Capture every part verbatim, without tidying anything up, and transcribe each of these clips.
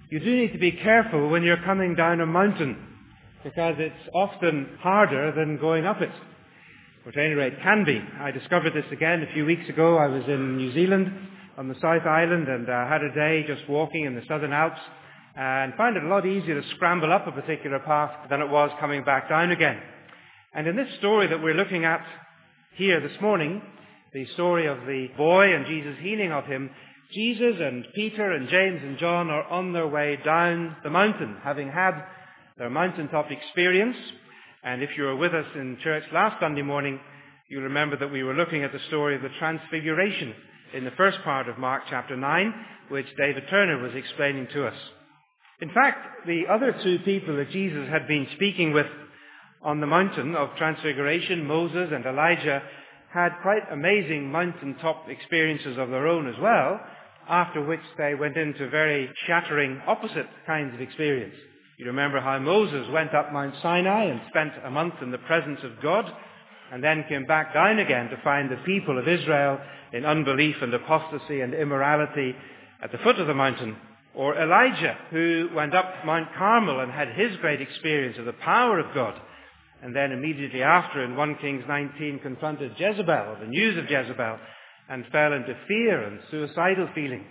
You do need to be careful when you're coming down a mountain, because it's often harder than going up it. Or at any rate, can be. I discovered this again a few weeks ago. I was in New Zealand on the South Island and uh, had a day just walking in the Southern Alps and found it a lot easier to scramble up a particular path than it was coming back down again. And in this story that we're looking at here this morning, the story of the boy and Jesus' healing of him, Jesus and Peter and James and John are on their way down the mountain, having had their mountaintop experience. And if you were with us in church last Sunday morning, you'll remember that we were looking at the story of the Transfiguration in the first part of Mark chapter nine, which David Turner was explaining to us. In fact, the other two people that Jesus had been speaking with on the mountain of Transfiguration, Moses and Elijah, had quite amazing mountaintop experiences of their own as well, after which they went into very shattering opposite kinds of experience. You remember how Moses went up Mount Sinai and spent a month in the presence of God, and then came back down again to find the people of Israel in unbelief and apostasy and immorality at the foot of the mountain. Or Elijah, who went up Mount Carmel and had his great experience of the power of God, and then immediately after in First Kings nineteen confronted Jezebel, or the news of Jezebel, and fell into fear and suicidal feelings.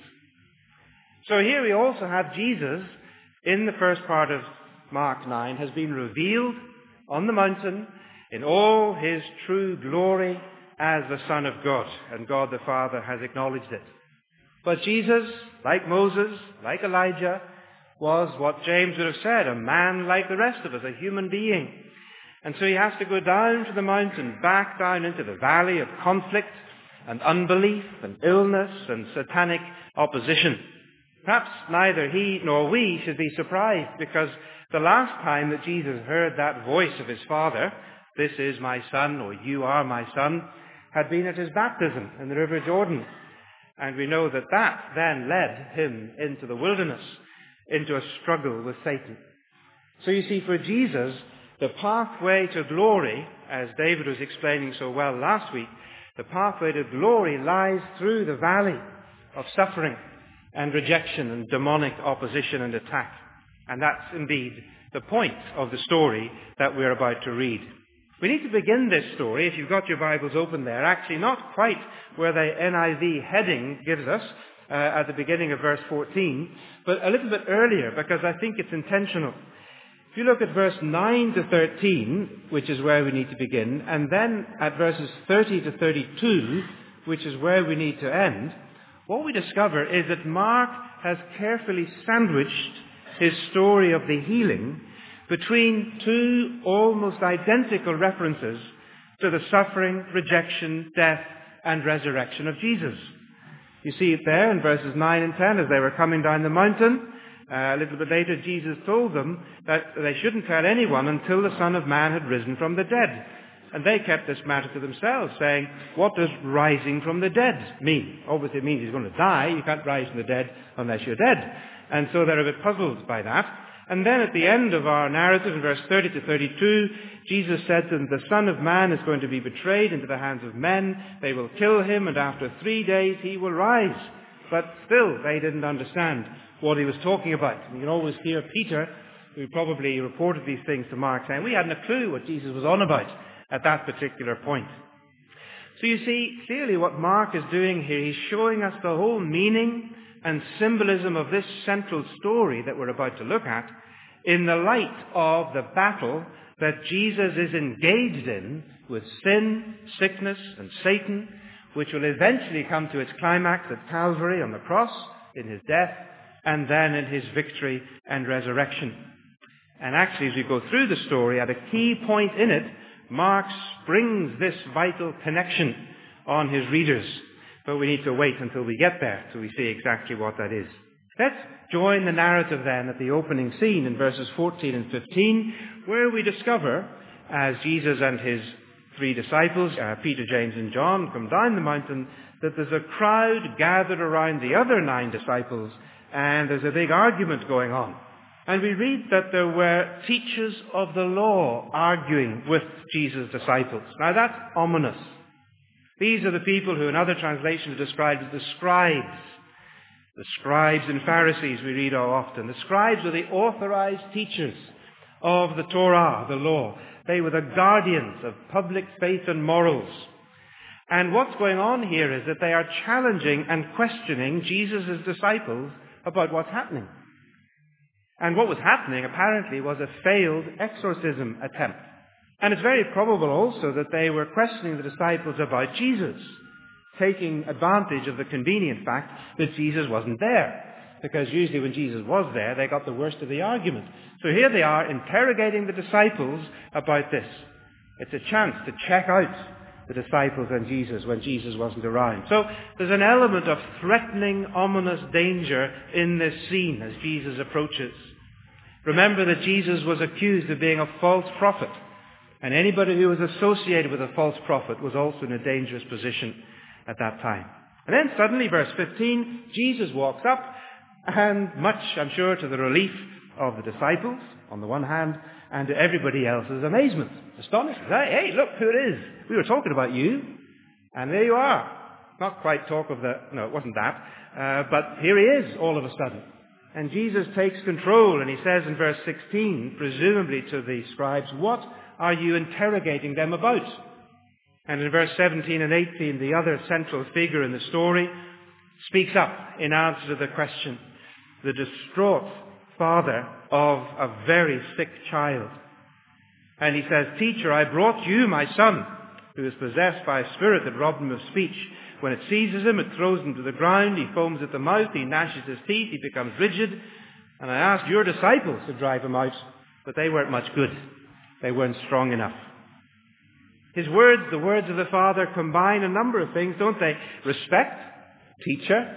So here we also have Jesus in the first part of Mark nine, has been revealed on the mountain in all his true glory as the Son of God, and God the Father has acknowledged it. But Jesus, like Moses, like Elijah, was what James would have said, a man like the rest of us, a human being. And so he has to go down to the mountain, back down into the valley of conflict and unbelief and illness and satanic opposition. Perhaps neither he nor we should be surprised, because the last time that Jesus heard that voice of his Father, "This is my Son," or "You are my Son," had been at his baptism in the River Jordan. And we know that that then led him into the wilderness, into a struggle with Satan. So you see, for Jesus, the pathway to glory, as David was explaining so well last week, the pathway to glory lies through the valley of suffering and rejection and demonic opposition and attack. And that's indeed the point of the story that we're about to read. We need to begin this story, if you've got your Bibles open there, actually not quite where the N I V heading gives us, uh, at the beginning of verse fourteen, but a little bit earlier, because I think it's intentional. If you look at verse nine to thirteen, which is where we need to begin, and then at verses thirty to thirty-two, which is where we need to end, what we discover is that Mark has carefully sandwiched his story of the healing between two almost identical references to the suffering, rejection, death, and resurrection of Jesus. You see it there in verses nine and ten as they were coming down the mountain. Uh, a little bit later, Jesus told them that they shouldn't tell anyone until the Son of Man had risen from the dead. And they kept this matter to themselves, saying, "What does rising from the dead mean?" Obviously it means he's going to die. You can't rise from the dead unless you're dead. And so they're a bit puzzled by that. And then at the end of our narrative, in verse thirty to thirty-two, Jesus said to them, "The Son of Man is going to be betrayed into the hands of men. They will kill him, and after three days he will rise." But still, they didn't understand what he was talking about. And you can always hear Peter, who probably reported these things to Mark, saying, "We hadn't a clue what Jesus was on about at that particular point." So you see, clearly what Mark is doing here, he's showing us the whole meaning and symbolism of this central story that we're about to look at in the light of the battle that Jesus is engaged in with sin, sickness, and Satan, which will eventually come to its climax at Calvary on the cross, in his death, and then in his victory and resurrection. And actually, as we go through the story, at a key point in it, Mark springs this vital connection on his readers. But we need to wait until we get there till we see exactly what that is. Let's join the narrative then at the opening scene in verses fourteen and fifteen, where we discover, as Jesus and his three disciples, uh, Peter, James, and John, come down the mountain, that there's a crowd gathered around the other nine disciples, and there's a big argument going on. And we read that there were teachers of the law arguing with Jesus' disciples. Now that's ominous. These are the people who in other translations are described as the scribes. The scribes and Pharisees, we read how often. The scribes were the authorized teachers of the Torah, the law. They were the guardians of public faith and morals. And what's going on here is that they are challenging and questioning Jesus' disciples about what's happening. And what was happening, apparently, was a failed exorcism attempt. And it's very probable also that they were questioning the disciples about Jesus, taking advantage of the convenient fact that Jesus wasn't there. Because usually when Jesus was there, they got the worst of the argument. So here they are interrogating the disciples about this. It's a chance to check out the disciples and Jesus when Jesus wasn't around. So there's an element of threatening, ominous danger in this scene as Jesus approaches. Remember that Jesus was accused of being a false prophet. And anybody who was associated with a false prophet was also in a dangerous position at that time. And then suddenly, verse fifteen, Jesus walks up, and much, I'm sure, to the relief of the disciples, on the one hand, and to everybody else's amazement, astonishment. Hey, hey, look who it is. We were talking about you, and there you are. Not quite talk of the, no, it wasn't that, uh, but here he is all of a sudden. And Jesus takes control, and he says in verse sixteen, presumably to the scribes, what are you interrogating them about? And in verse seventeen and eighteen, the other central figure in the story speaks up in answer to the question. The distraught father of a very sick child. And he says, Teacher, I brought you my son, who is possessed by a spirit that robbed him of speech. When it seizes him, it throws him to the ground. He foams at the mouth. He gnashes his teeth. He becomes rigid. And I asked your disciples to drive him out, but they weren't much good. They weren't strong enough. His words, the words of the Father, combine a number of things, don't they? Respect, teacher.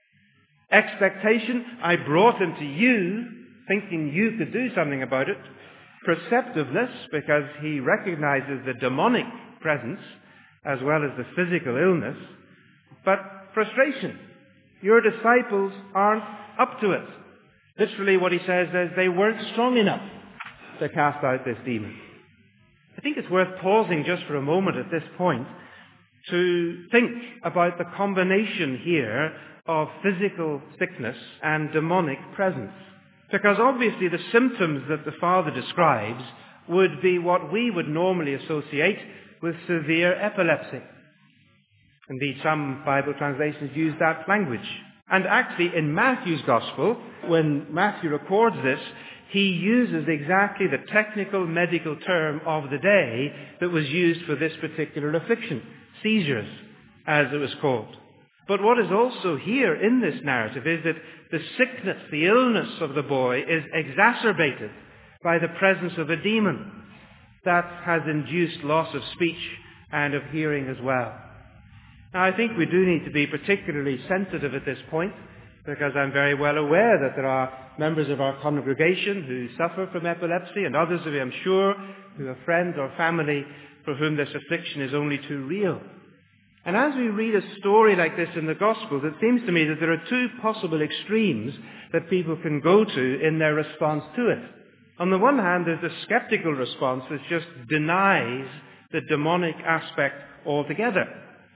Expectation, I brought him to you, thinking you could do something about it. Perceptiveness, because he recognizes the demonic presence as well as the physical illness. But frustration. Your disciples aren't up to it. Literally what he says is they weren't strong enough to cast out this demon. I think it's worth pausing just for a moment at this point to think about the combination here of physical sickness and demonic presence. Because obviously the symptoms that the Father describes would be what we would normally associate with severe epilepsy. Indeed, some Bible translations use that language. And actually in Matthew's Gospel, when Matthew records this, he uses exactly the technical medical term of the day that was used for this particular affliction, seizures, as it was called. But what is also here in this narrative is that the sickness, the illness of the boy is exacerbated by the presence of a demon that has induced loss of speech and of hearing as well. Now, I think we do need to be particularly sensitive at this point, because I'm very well aware that there are members of our congregation who suffer from epilepsy, and others of you, I'm sure, who have friends or family for whom this affliction is only too real. And as we read a story like this in the Gospels, it seems to me that there are two possible extremes that people can go to in their response to it. On the one hand, there's the skeptical response which just denies the demonic aspect altogether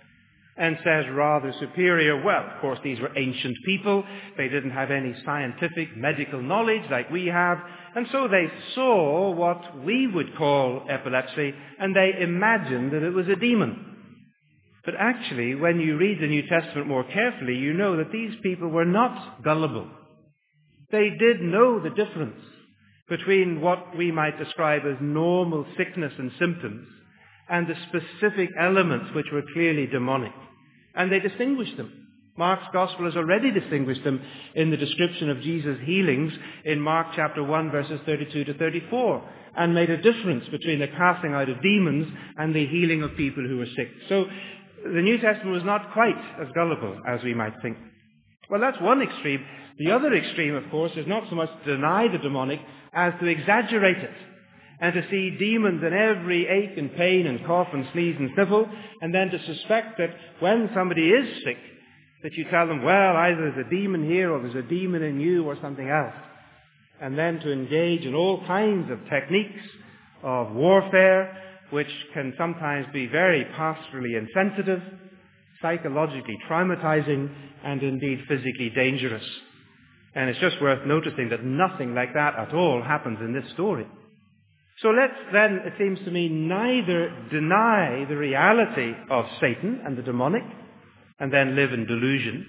and says rather superior, well, of course, these were ancient people. They didn't have any scientific medical knowledge like we have, and so they saw what we would call epilepsy, and they imagined that it was a demon. But actually, when you read the New Testament more carefully, you know that these people were not gullible. They did know the difference between what we might describe as normal sickness and symptoms and the specific elements which were clearly demonic. And they distinguished them. Mark's Gospel has already distinguished them in the description of Jesus' healings in Mark chapter one, verses thirty-two to thirty-four, and made a difference between the casting out of demons and the healing of people who were sick. So the New Testament was not quite as gullible as we might think. Well, that's one extreme. The other extreme, of course, is not so much to deny the demonic as to exaggerate it and to see demons in every ache and pain and cough and sneeze and sniffle, and then to suspect that when somebody is sick, that you tell them, well, either there's a demon here or there's a demon in you or something else. And then to engage in all kinds of techniques of warfare, which can sometimes be very pastorally insensitive, psychologically traumatizing, and indeed physically dangerous. And it's just worth noticing that nothing like that at all happens in this story. So let's then, it seems to me, neither deny the reality of Satan and the demonic and then live in delusion,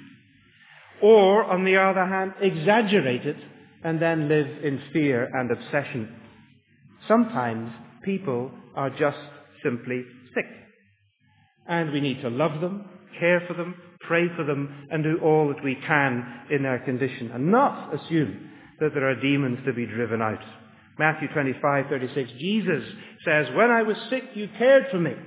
or, on the other hand, exaggerate it and then live in fear and obsession. Sometimes people are just simply sick, and we need to love them, care for them, pray for them, and do all that we can in their condition, and not assume that there are demons to be driven out. Matthew twenty-five thirty-six, Jesus says, "When I was sick, you cared for me,"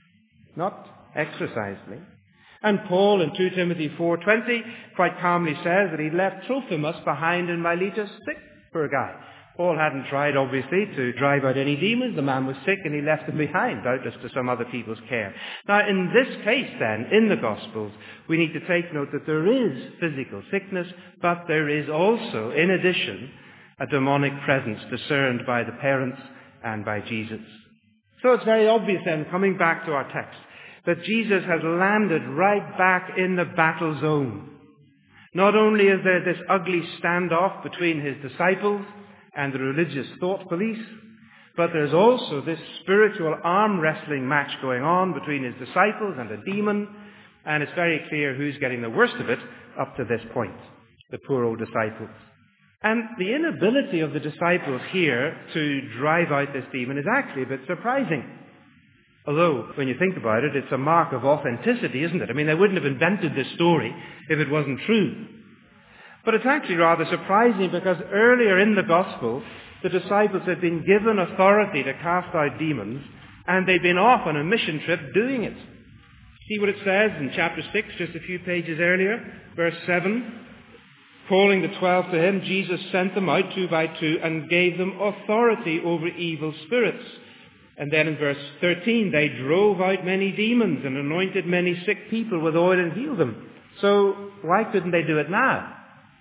not exercised me. And Paul in two Timothy four twenty quite calmly says that he left Trophimus behind in Miletus sick, poor guy. Paul hadn't tried, obviously, to drive out any demons. The man was sick and he left him behind, doubtless to some other people's care. Now, in this case, then, in the Gospels, we need to take note that there is physical sickness, but there is also, in addition, a demonic presence discerned by the parents and by Jesus. So it's very obvious, then, coming back to our text, that Jesus has landed right back in the battle zone. Not only is there this ugly standoff between his disciples and the religious thought police, but there's also this spiritual arm wrestling match going on between his disciples and a demon, and it's very clear who's getting the worst of it up to this point, the poor old disciples. And the inability of the disciples here to drive out this demon is actually a bit surprising. Although, when you think about it, it's a mark of authenticity, isn't it? I mean, they wouldn't have invented this story if it wasn't true. But it's actually rather surprising because earlier in the Gospel, the disciples had been given authority to cast out demons, and they'd been off on a mission trip doing it. See what it says in chapter six, just a few pages earlier, verse seven. Calling the twelve to him, Jesus sent them out two by two and gave them authority over evil spirits. And then in verse thirteen, they drove out many demons and anointed many sick people with oil and healed them. So why couldn't they do it now?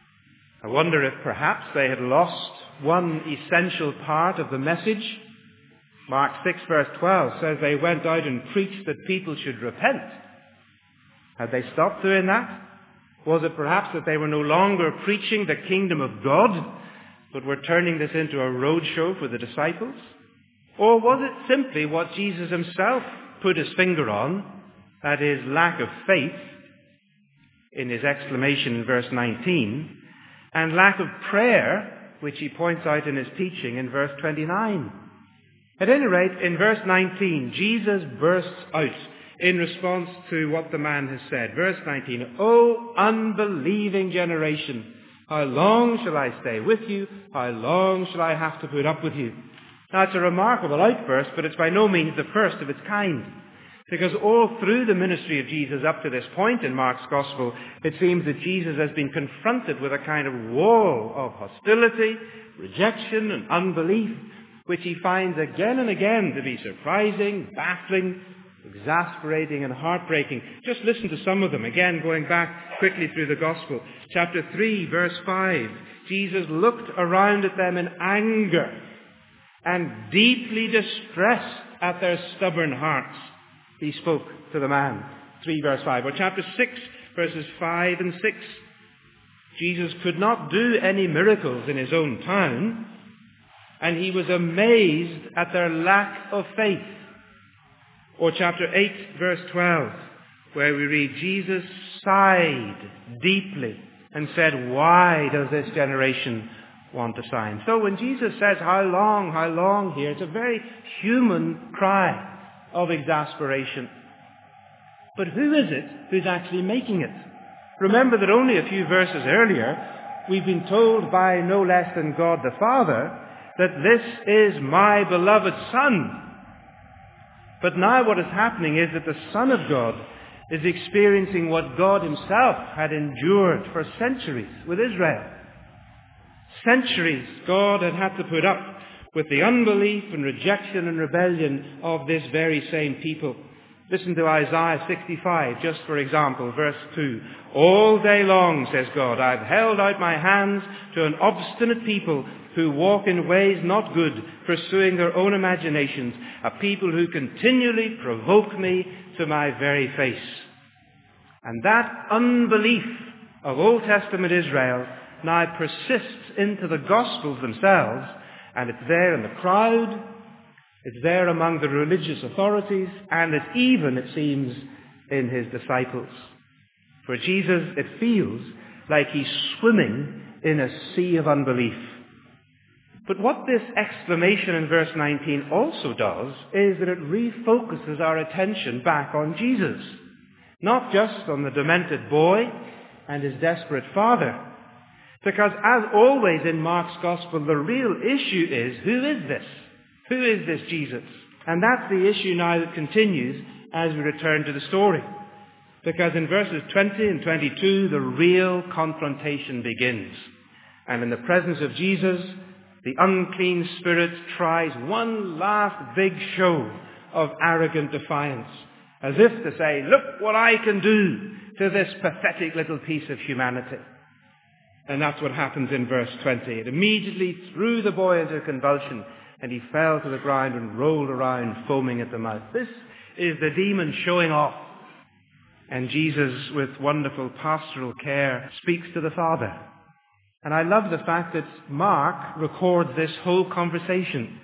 I wonder if perhaps they had lost one essential part of the message. Mark six verse twelve says they went out and preached that people should repent. Had they stopped doing that? Was it perhaps that they were no longer preaching the kingdom of God, but were turning this into a roadshow for the disciples? Or was it simply what Jesus himself put his finger on, that is, lack of faith, in his exclamation in verse nineteen, and lack of prayer, which he points out in his teaching in verse twenty-nine. At any rate, in verse nineteen, Jesus bursts out in response to what the man has said. Verse nineteen, "O unbelieving generation, how long shall I stay with you? How long shall I have to put up with you?" Now, it's a remarkable outburst, but it's by no means the first of its kind. Because all through the ministry of Jesus up to this point in Mark's Gospel, it seems that Jesus has been confronted with a kind of wall of hostility, rejection, and unbelief, which he finds again and again to be surprising, baffling, exasperating, and heartbreaking. Just listen to some of them, again going back quickly through the Gospel. Chapter three, verse five, Jesus looked around at them in anger and deeply distressed at their stubborn hearts. He spoke to the man. three verse five. Or chapter six, verses five and six. Jesus could not do any miracles in his own town, and he was amazed at their lack of faith. Or chapter eight, verse twelve, where we read, Jesus sighed deeply and said, "Why does this generation want a sign?" So when Jesus says, "How long, how long," here, it's a very human cry of exasperation. But who is it who's actually making it? Remember that only a few verses earlier, we've been told by no less than God the Father that this is my beloved Son. But now what is happening is that the Son of God is experiencing what God himself had endured for centuries with Israel. Centuries God had had to put up with the unbelief and rejection and rebellion of this very same people. Listen to Isaiah sixty-five, just for example, verse two. "All day long, says God, I've held out my hands to an obstinate people who walk in ways not good, pursuing their own imaginations, a people who continually provoke me to my very face." And that unbelief of Old Testament Israel now persists into the Gospels themselves, and it's there in the crowd, it's there among the religious authorities, and it's even, it seems, in his disciples. For Jesus, it feels like he's swimming in a sea of unbelief. But what this exclamation in verse nineteen also does is that it refocuses our attention back on Jesus. Not just on the demented boy and his desperate father. Because as always in Mark's Gospel, the real issue is, who is this? Who is this Jesus? And that's the issue now that continues as we return to the story. Because in verses twenty and twenty-two, the real confrontation begins. And in the presence of Jesus, the unclean spirit tries one last big show of arrogant defiance, as if to say, look what I can do to this pathetic little piece of humanity. And that's what happens in verse twenty. It immediately threw the boy into a convulsion, and he fell to the ground and rolled around, foaming at the mouth. This is the demon showing off. And Jesus, with wonderful pastoral care, speaks to the Father. And I love the fact that Mark records this whole conversation.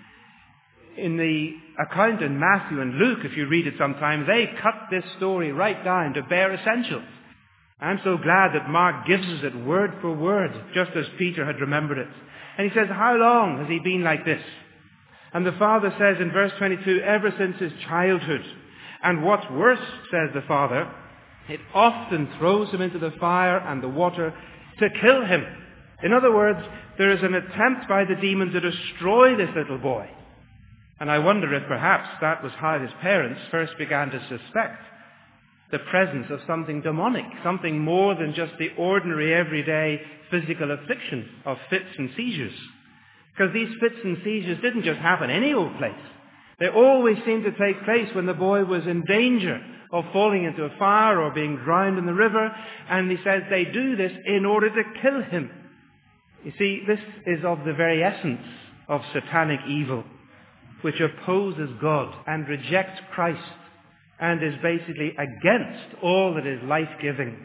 In the account in Matthew and Luke, if you read it sometime, they cut this story right down to bare essentials. I'm so glad that Mark gives us it word for word, just as Peter had remembered it. And he says, how long has he been like this? And the Father says in verse twenty-two, ever since his childhood. And what's worse, says the Father, it often throws him into the fire and the water to kill him. In other words, there is an attempt by the demon to destroy this little boy. And I wonder if perhaps that was how his parents first began to suspect the presence of something demonic, something more than just the ordinary everyday physical affliction of fits and seizures. Because these fits and seizures didn't just happen any old place. They always seemed to take place when the boy was in danger of falling into a fire or being drowned in the river. And he says they do this in order to kill him. You see, this is of the very essence of satanic evil, which opposes God and rejects Christ and is basically against all that is life-giving.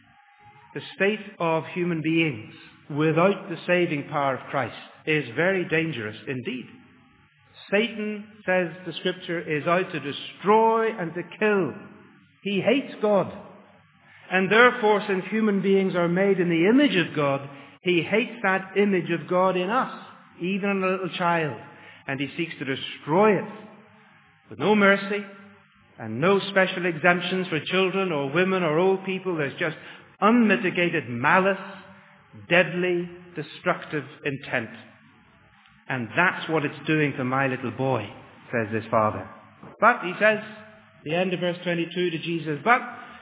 The state of human beings without the saving power of Christ is very dangerous indeed. Satan, says the Scripture, is out to destroy and to kill. He hates God. And therefore, since human beings are made in the image of God, he hates that image of God in us, even in a little child. And he seeks to destroy it with no mercy and no special exemptions for children or women or old people. There's just unmitigated malice, deadly, destructive intent. And that's what it's doing to my little boy, says his father. But, he says, the end of verse twenty-two to Jesus, but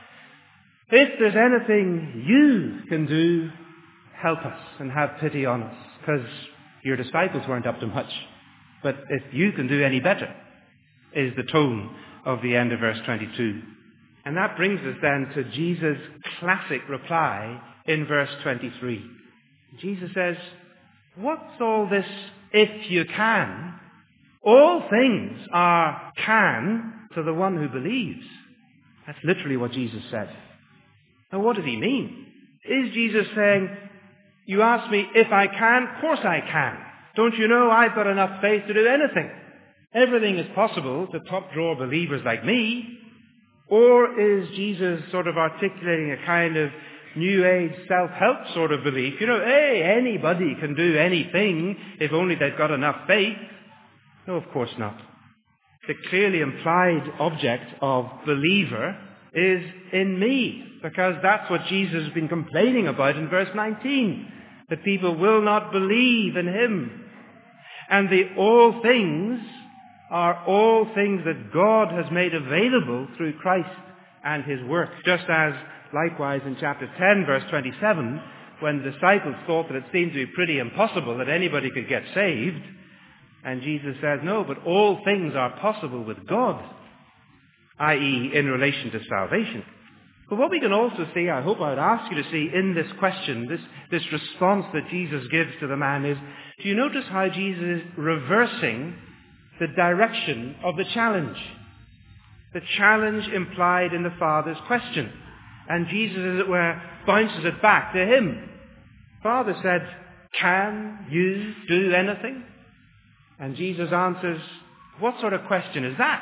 if there's anything you can do, help us and have pity on us, because your disciples weren't up to much. But if you can do any better, is the tone of the end of verse twenty-two. And that brings us then to Jesus' classic reply in verse twenty-three. Jesus says, what's all this if you can? All things are can to the one who believes. That's literally what Jesus said. Now what does he mean? Is Jesus saying, you ask me if I can? Of course I can. Don't you know I've got enough faith to do anything? Everything is possible to top-drawer believers like me. Or is Jesus sort of articulating a kind of New Age self-help sort of belief? You know, hey, anybody can do anything if only they've got enough faith. No, of course not. The clearly implied object of believer is in me, because that's what Jesus has been complaining about in verse nineteen, that people will not believe in him. And the all things are all things that God has made available through Christ and his work. Just as, likewise, in chapter ten, verse twenty-seven, when the disciples thought that it seemed to be pretty impossible that anybody could get saved, and Jesus says, no, but all things are possible with God, that is in relation to salvation. But what we can also see, I hope I would ask you to see in this question, this, this response that Jesus gives to the man is, do you notice how Jesus is reversing the direction of the challenge? The challenge implied in the Father's question. And Jesus, as it were, bounces it back to him. Father said, "Can you do anything?" And Jesus answers, "What sort of question is that?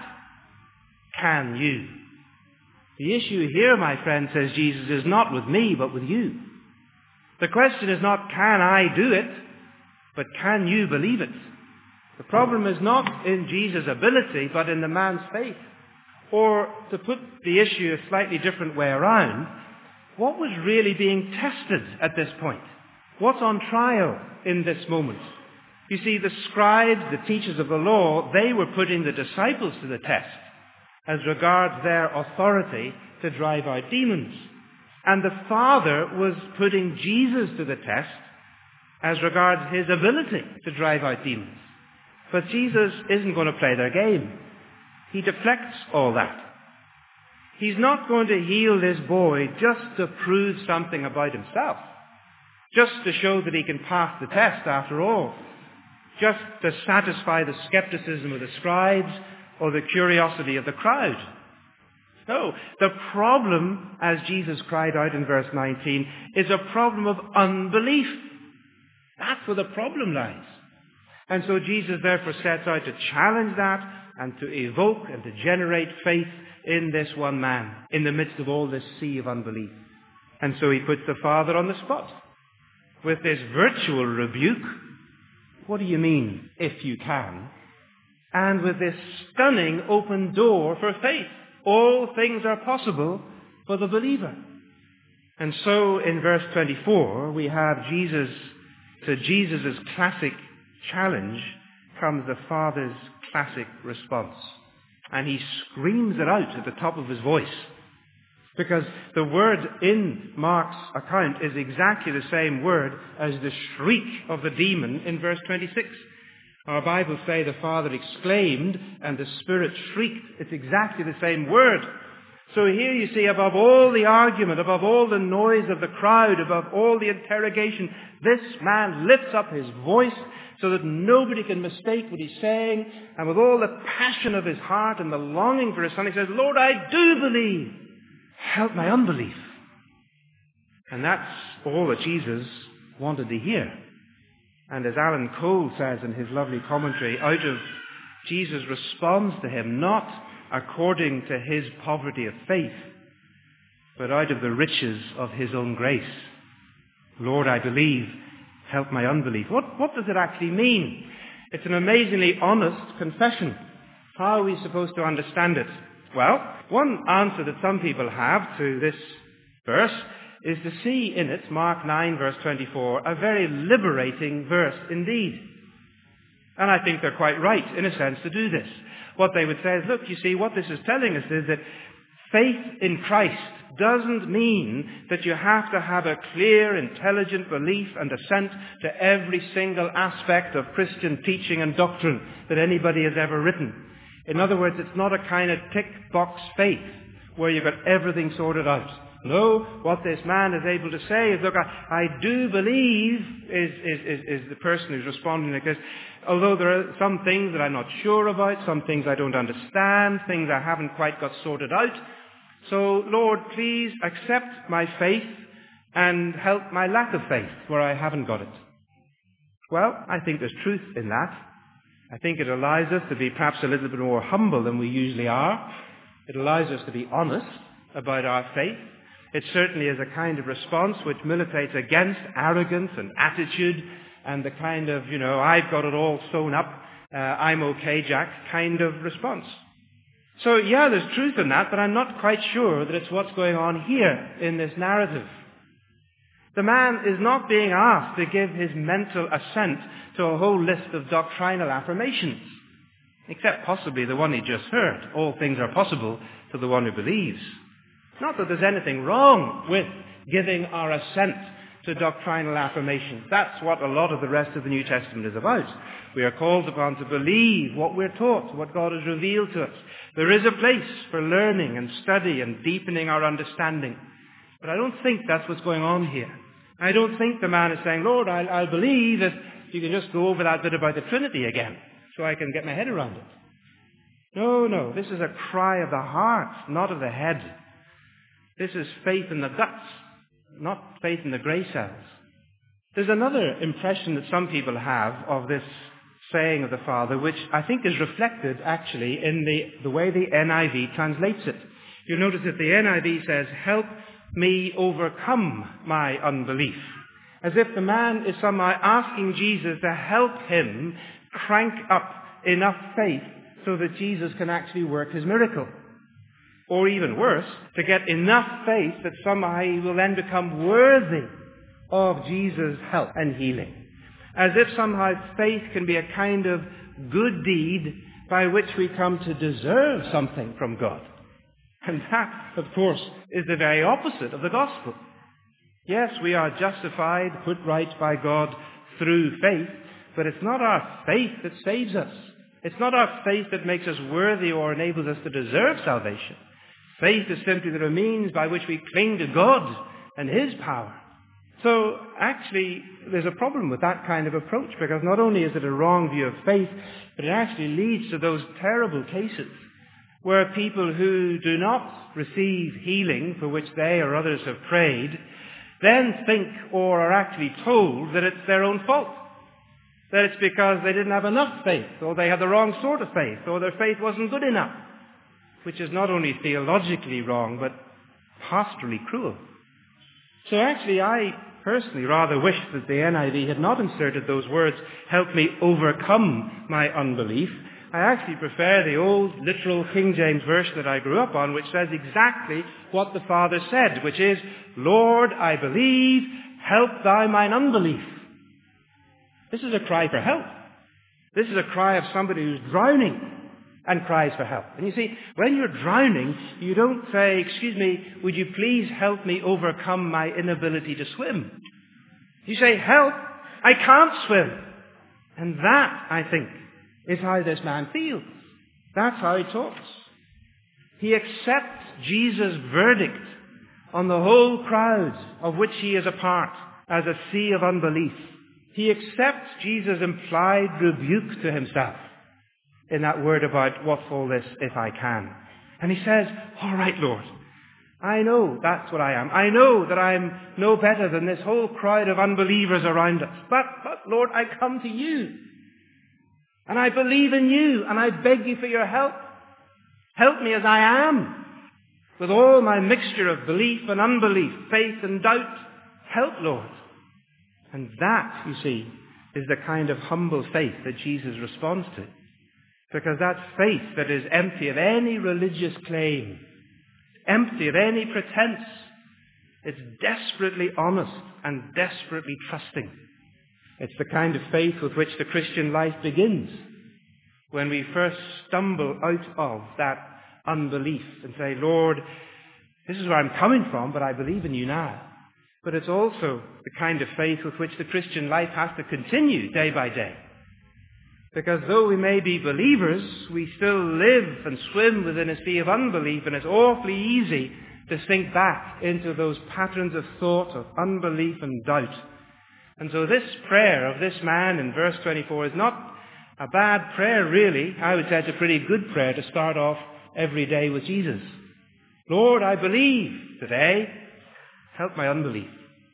Can you?" The issue here, my friend, says Jesus, is not with me, but with you. The question is not, can I do it, but can you believe it? The problem is not in Jesus' ability, but in the man's faith. Or, to put the issue a slightly different way around, what was really being tested at this point? What's on trial in this moment? You see, the scribes, the teachers of the law, they were putting the disciples to the test as regards their authority to drive out demons. And the Father was putting Jesus to the test as regards his ability to drive out demons. But Jesus isn't going to play their game. He deflects all that. He's not going to heal this boy just to prove something about himself, just to show that he can pass the test after all, just to satisfy the skepticism of the scribes or the curiosity of the crowd. No, the problem, as Jesus cried out in verse nineteen, is a problem of unbelief. That's where the problem lies. And so Jesus therefore sets out to challenge that and to evoke and to generate faith in this one man, in the midst of all this sea of unbelief. And so he puts the Father on the spot with this virtual rebuke. What do you mean, if you can? And with this stunning open door for faith. All things are possible for the believer. And so in verse twenty-four, we have Jesus, to Jesus' classic challenge comes the Father's classic response. And he screams it out at the top of his voice. Because the word in Mark's account is exactly the same word as the shriek of the demon in verse twenty-six. Our Bibles say the Father exclaimed and the Spirit shrieked. It's exactly the same word. So here you see, above all the argument, above all the noise of the crowd, above all the interrogation, this man lifts up his voice so that nobody can mistake what he's saying. And with all the passion of his heart and the longing for his Son, he says, "Lord, I do believe. Help my unbelief." And that's all that Jesus wanted to hear. And as Alan Cole says in his lovely commentary, out of Jesus responds to him not according to his poverty of faith, but out of the riches of his own grace. "Lord, I believe, help my unbelief." What, what does it actually mean? It's an amazingly honest confession. How are we supposed to understand it? Well, one answer that some people have to this verse is to see in it, Mark nine verse twenty-four, a very liberating verse indeed. And I think they're quite right, in a sense, to do this. What they would say is, look, you see, what this is telling us is that faith in Christ doesn't mean that you have to have a clear, intelligent belief and assent to every single aspect of Christian teaching and doctrine that anybody has ever written. In other words, it's not a kind of tick-box faith where you've got everything sorted out. No, what this man is able to say is, look, I, I do believe, is, is, is, is the person who's responding like this, although there are some things that I'm not sure about, some things I don't understand, things I haven't quite got sorted out. So, Lord, please accept my faith and help my lack of faith where I haven't got it. Well, I think there's truth in that. I think it allows us to be perhaps a little bit more humble than we usually are. It allows us to be honest about our faith. It certainly is a kind of response which militates against arrogance and attitude and the kind of, you know, I've got it all sewn up, uh, I'm okay, Jack, kind of response. So, yeah, there's truth in that, but I'm not quite sure that it's what's going on here in this narrative. The man is not being asked to give his mental assent to a whole list of doctrinal affirmations, except possibly the one he just heard. All things are possible to the one who believes. Not that there's anything wrong with giving our assent to doctrinal affirmations. That's what a lot of the rest of the New Testament is about. We are called upon to believe what we're taught, what God has revealed to us. There is a place for learning and study and deepening our understanding. But I don't think that's what's going on here. I don't think the man is saying, Lord, I'll, I'll believe if you can just go over that bit about the Trinity again so I can get my head around it. No, no, this is a cry of the heart, not of the head. This is faith in the guts. not faith in the grey cells. There's another impression that some people have of this saying of the Father, which I think is reflected actually in the, the way the N I V translates it. You'll notice that the N I V says, help me overcome my unbelief. As if the man is somehow asking Jesus to help him crank up enough faith so that Jesus can actually work his miracle. Or even worse, to get enough faith that somehow he will then become worthy of Jesus' help and healing. As if somehow faith can be a kind of good deed by which we come to deserve something from God. And that, of course, is the very opposite of the gospel. Yes, we are justified, put right by God through faith, but it's not our faith that saves us. It's not our faith that makes us worthy or enables us to deserve salvation. Faith is simply the means by which we cling to God and His power. So actually, there's a problem with that kind of approach, because not only is it a wrong view of faith, but it actually leads to those terrible cases where people who do not receive healing for which they or others have prayed then think or are actually told that it's their own fault. That it's because they didn't have enough faith, or they had the wrong sort of faith, or their faith wasn't good enough. Which is not only theologically wrong, but pastorally cruel. So actually, I personally rather wish that the N I V had not inserted those words, help me overcome my unbelief. I actually prefer the old literal King James version that I grew up on, which says exactly what the Father said, which is, Lord, I believe, help thou mine unbelief. This is a cry for help. This is a cry of somebody who's drowning and cries for help. And you see, when you're drowning, you don't say, excuse me, would you please help me overcome my inability to swim? You say, help, I can't swim. And that, I think, is how this man feels. That's how he talks. He accepts Jesus' verdict on the whole crowd of which he is a part as a sea of unbelief. He accepts Jesus' implied rebuke to himself in that word about what's all this if I can. And he says, all right, Lord, I know that's what I am. I know that I'm no better than this whole crowd of unbelievers around us. But, but Lord, I come to you. And I believe in you, and I beg you for your help. Help me as I am, with all my mixture of belief and unbelief, faith and doubt. Help, Lord. And that, you see, is the kind of humble faith that Jesus responds to. Because that's faith that is empty of any religious claim, empty of any pretense. It's desperately honest and desperately trusting. It's the kind of faith with which the Christian life begins, when we first stumble out of that unbelief and say, Lord, this is where I'm coming from, but I believe in you now. But it's also the kind of faith with which the Christian life has to continue day by day. Because though we may be believers, we still live and swim within a sea of unbelief, and it's awfully easy to sink back into those patterns of thought of unbelief and doubt. And so this prayer of this man in verse twenty-four is not a bad prayer, really. I would say it's a pretty good prayer to start off every day with Jesus. Lord, I believe today. Help my unbelief.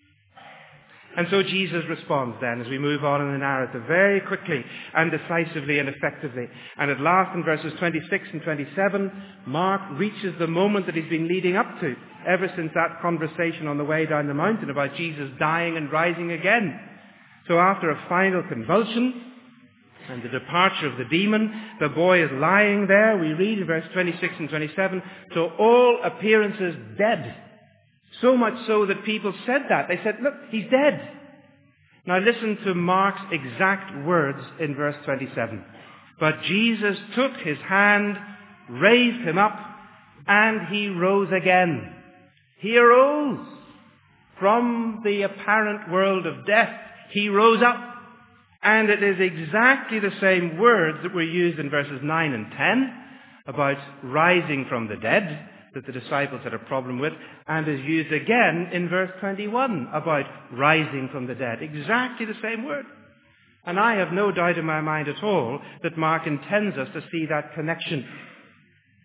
And so Jesus responds then as we move on in the narrative very quickly and decisively and effectively. And at last in verses twenty-six and twenty-seven, Mark reaches the moment that he's been leading up to ever since that conversation on the way down the mountain about Jesus dying and rising again. So after a final convulsion and the departure of the demon, the boy is lying there. We read in verse twenty-six and twenty-seven, to all appearances dead. So much so that people said that. They said, look, he's dead. Now listen to Mark's exact words in verse twenty-seven. But Jesus took his hand, raised him up, and he rose again. He arose from the apparent world of death. He rose up. And it is exactly the same words that were used in verses nine and ten about rising from the dead, that the disciples had a problem with, and is used again in verse twenty-one about rising from the dead. Exactly the same word. And I have no doubt in my mind at all that Mark intends us to see that connection.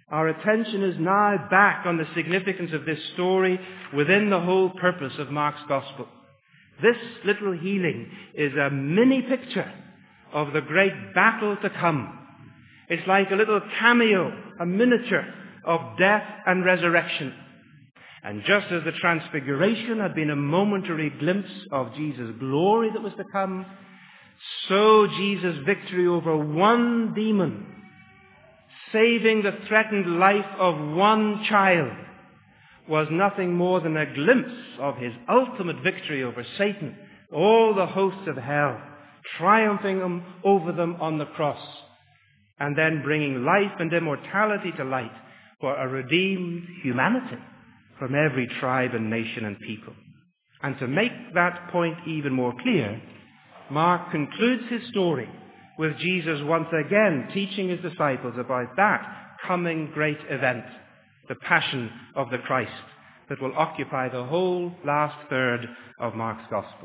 Our attention is now back on the significance of this story within the whole purpose of Mark's Gospel. This little healing is a mini picture of the great battle to come. It's like a little cameo, a miniature of death and resurrection. And just as the transfiguration had been a momentary glimpse of Jesus' glory that was to come, so Jesus' victory over one demon, saving the threatened life of one child, was nothing more than a glimpse of his ultimate victory over Satan, all the hosts of hell, triumphing them over them on the cross, and then bringing life and immortality to light for a redeemed humanity from every tribe and nation and people. And to make that point even more clear, Mark concludes his story with Jesus once again teaching his disciples about that coming great event, the passion of the Christ, that will occupy the whole last third of Mark's Gospel.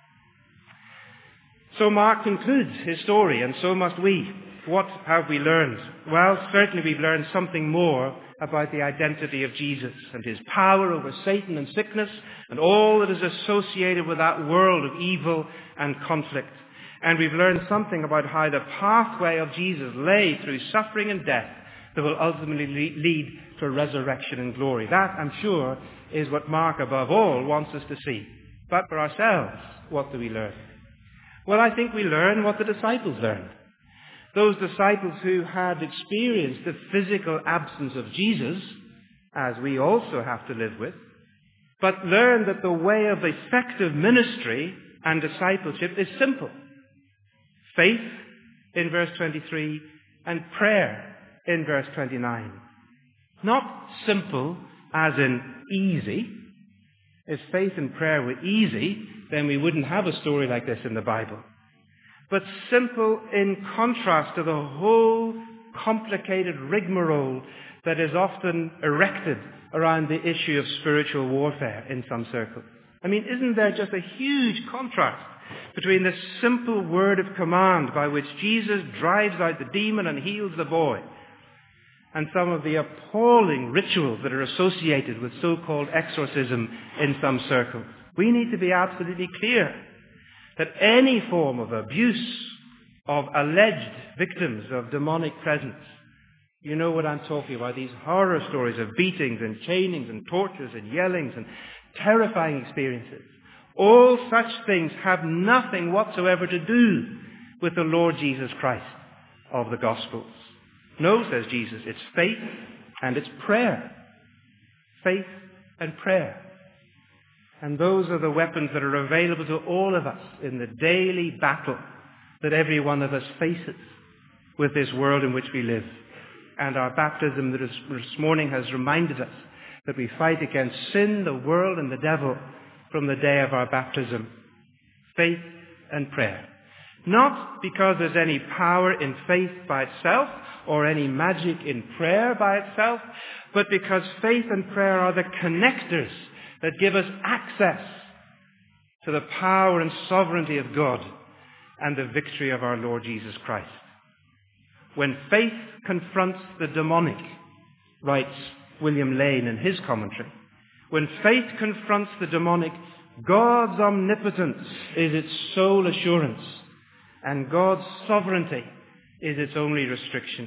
So Mark concludes his story, and so must we. What have we learned? Well, certainly we've learned something more about the identity of Jesus and his power over Satan and sickness and all that is associated with that world of evil and conflict. And we've learned something about how the pathway of Jesus lay through suffering and death that will ultimately lead to resurrection and glory. That, I'm sure, is what Mark above all wants us to see. But for ourselves, what do we learn? Well, I think we learn what the disciples learned. Those disciples who had experienced the physical absence of Jesus, as we also have to live with, but learned that the way of effective ministry and discipleship is simple. Faith in verse twenty-three and prayer in verse twenty-nine. Not simple as in easy. If faith and prayer were easy, then we wouldn't have a story like this in the Bible. But simple in contrast to the whole complicated rigmarole that is often erected around the issue of spiritual warfare in some circles. I mean, isn't there just a huge contrast between the simple word of command by which Jesus drives out the demon and heals the boy, and some of the appalling rituals that are associated with so-called exorcism in some circles? We need to be absolutely clear that any form of abuse of alleged victims of demonic presence, you know what I'm talking about, these horror stories of beatings and chainings and tortures and yellings and terrifying experiences, all such things have nothing whatsoever to do with the Lord Jesus Christ of the Gospels. No, says Jesus, it's faith and it's prayer. Faith and prayer. And those are the weapons that are available to all of us in the daily battle that every one of us faces with this world in which we live. And our baptism this morning has reminded us that we fight against sin, the world, and the devil from the day of our baptism. Faith and prayer. Not because there's any power in faith by itself or any magic in prayer by itself, but because faith and prayer are the connectors that give us access to the power and sovereignty of God and the victory of our Lord Jesus Christ. When faith confronts the demonic, writes William Lane in his commentary, when faith confronts the demonic, God's omnipotence is its sole assurance, and God's sovereignty is its only restriction.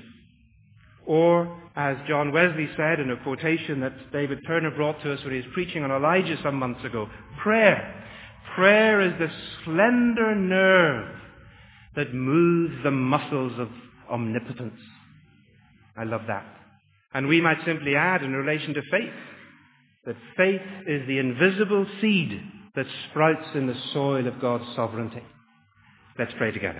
Or, as John Wesley said in a quotation that David Turner brought to us when he was preaching on Elijah some months ago, prayer. Prayer is the slender nerve that moves the muscles of omnipotence. I love that. And we might simply add in relation to faith, that faith is the invisible seed that sprouts in the soil of God's sovereignty. Let's pray together.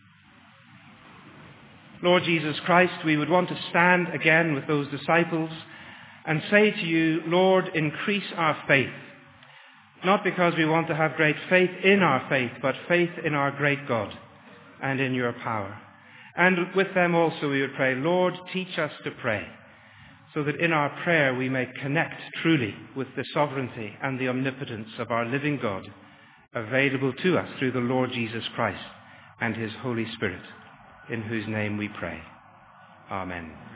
Lord Jesus Christ, we would want to stand again with those disciples and say to you, Lord, increase our faith. Not because we want to have great faith in our faith, but faith in our great God and in your power. And with them also we would pray, Lord, teach us to pray, so that in our prayer we may connect truly with the sovereignty and the omnipotence of our living God, available to us through the Lord Jesus Christ and his Holy Spirit, in whose name we pray. Amen.